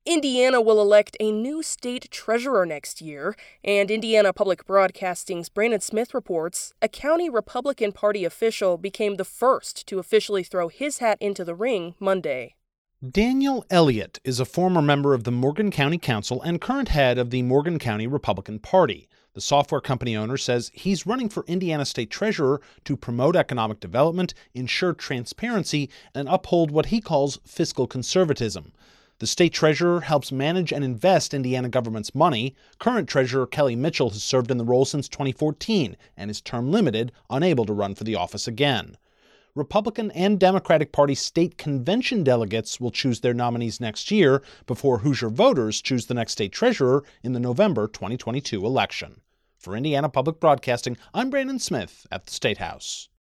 Indiana will elect a new state treasurer next year, and Indiana Public Broadcasting's Brandon Smith reports a county Republican Party official became the first to officially throw his hat into the ring Monday. Daniel Elliott is a former member of the Morgan County Council and current head of the Morgan County Republican Party. The software company owner says he's running for Indiana State Treasurer to promote economic development, ensure transparency, and uphold what he calls fiscal conservatism. The state treasurer helps manage and invest Indiana government's money. Current treasurer Kelly Mitchell has served in the role since 2014 and is term limited, unable to run for the office again. Republican and Democratic Party state convention delegates will choose their nominees next year before Hoosier voters choose the next state treasurer in the November 2022 election. For Indiana Public Broadcasting, I'm Brandon Smith at the State House.